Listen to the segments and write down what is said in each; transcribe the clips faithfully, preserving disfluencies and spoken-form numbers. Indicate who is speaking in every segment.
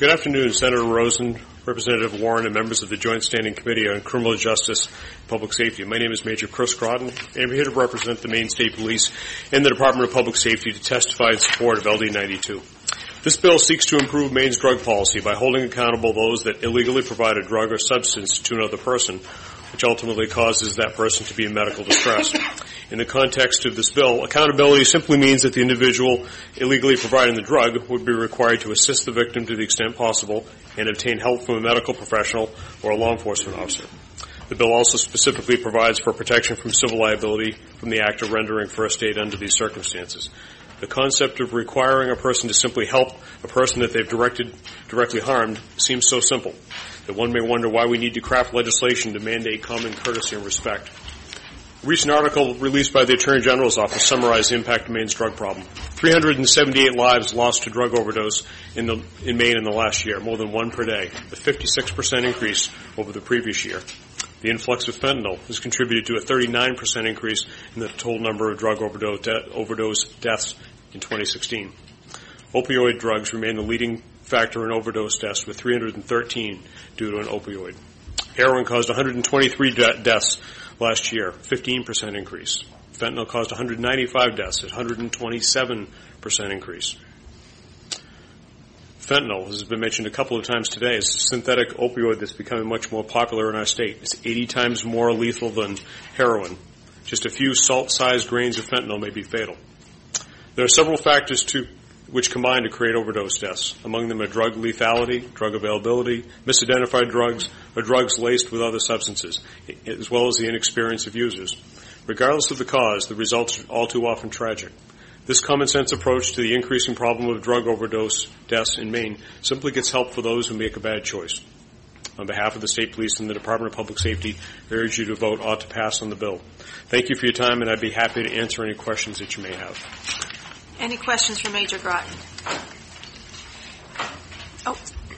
Speaker 1: Good afternoon, Senator Rosen, Representative Warren, and members of the Joint Standing Committee on Criminal Justice and Public Safety. My name is Major Chris Groton, and I'm here to represent the Maine State Police and the Department of Public Safety to testify in support of L D ninety-two. This bill seeks to improve Maine's drug policy by holding accountable those that illegally provide a drug or substance to another person, which ultimately causes that person to be in medical distress. In the context of this bill, accountability simply means that the individual illegally providing the drug would be required to assist the victim to the extent possible and obtain help from a medical professional or a law enforcement officer. The bill also specifically provides for protection from civil liability from the act of rendering first aid under these circumstances. The concept of requiring a person to simply help a person that they've directed, directly harmed seems so simple that one may wonder why we need to craft legislation to mandate common courtesy and respect. A recent article released by the Attorney General's office summarized the impact of Maine's drug problem. three hundred seventy-eight lives lost to drug overdose in, the, in Maine in the last year, more than one per day, a fifty-six percent increase over the previous year. The influx of fentanyl has contributed to a thirty-nine percent increase in the total number of drug overdose, de- overdose deaths in twenty sixteen. Opioid drugs remain the leading factor in overdose deaths, with three hundred thirteen due to an opioid. Heroin caused one hundred twenty-three de- deaths last year, fifteen percent increase. Fentanyl caused one hundred ninety-five deaths, one hundred twenty-seven percent increase. Fentanyl, as has been mentioned a couple of times today, is a synthetic opioid that's becoming much more popular in our state. It's eighty times more lethal than heroin. Just a few salt-sized grains of fentanyl may be fatal. There are several factors to which combine to create overdose deaths. Among them are drug lethality, drug availability, misidentified drugs, or drugs laced with other substances, as well as the inexperience of users. Regardless of the cause, the results are all too often tragic. This common-sense approach to the increasing problem of drug overdose deaths in Maine simply gets help for those who make a bad choice. On behalf of the State Police and the Department of Public Safety, I urge you to vote ought to pass on the bill. Thank you for your time, and I'd be happy to answer any questions that you may have.
Speaker 2: Any questions for Major Groton? Oh.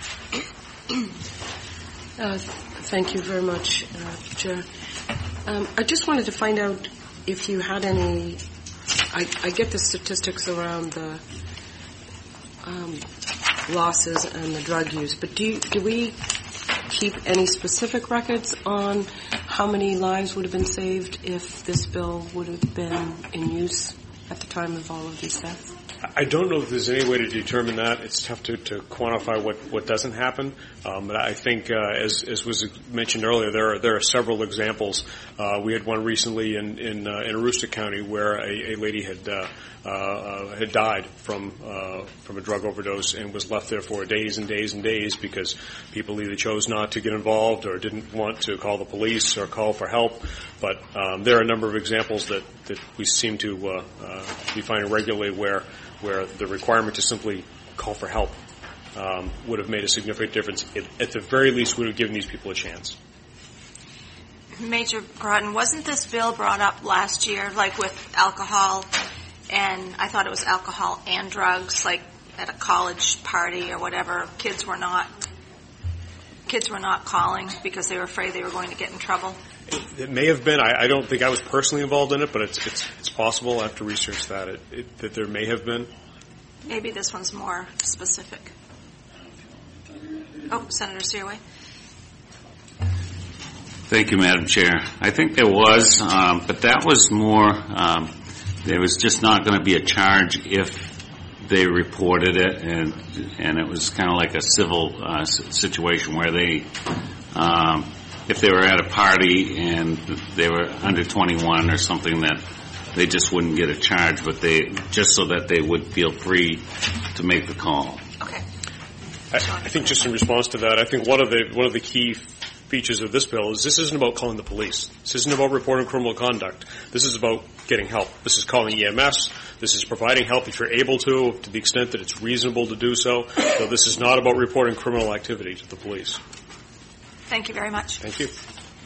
Speaker 3: uh, thank you very much, uh, Chair. Um, I just wanted to find out if you had any, I, I get the statistics around the um, losses and the drug use, but do, you, do we keep any specific records on how many lives would have been saved if this bill would have been in use at the time of all of these deaths?
Speaker 1: I don't know if there's any way to determine that. It's tough to, to quantify what, what doesn't happen. Um, but I think, uh, as, as was mentioned earlier, there are, there are several examples. Uh, we had one recently in, in, uh, in Aroostook County where a, a lady had, uh, uh, had died from, uh, from a drug overdose and was left there for days and days and days because people either chose not to get involved or didn't want to call the police or call for help. But, um, there are a number of examples that, that we seem to, uh, uh, be finding regularly where, where the requirement to simply call for help um, would have made a significant difference. It, at the very least, would have given these people a chance.
Speaker 2: Major Groton, wasn't this bill brought up last year, like with alcohol, and I thought it was alcohol and drugs, like at a college party or whatever, kids were not kids were not calling because they were afraid they were going to get in trouble?
Speaker 1: It, it may have been. I, I don't think I was personally involved in it, but it's it's, it's possible. I have to research that. It, it, that there may have been.
Speaker 2: Maybe this one's more specific. Oh, Senator Searway.
Speaker 4: Thank you, Madam Chair. I think there was, um, but that was more. Um, there was just not going to be a charge if they reported it, and and it was kind of like a civil uh, situation where they. Um, If they were at a party and they were under twenty-one or something, that they just wouldn't get a charge, but they just so that they would feel free to make the call.
Speaker 2: Okay.
Speaker 1: I, I think just in response to that, I think one of the one of the key features of this bill is this isn't about calling the police. This isn't about reporting criminal conduct. This is about getting help. This is calling E M S. This is providing help if you're able to, to the extent that it's reasonable to do so. So this is not about reporting criminal activity to the police.
Speaker 2: Thank you very much.
Speaker 1: Thank you.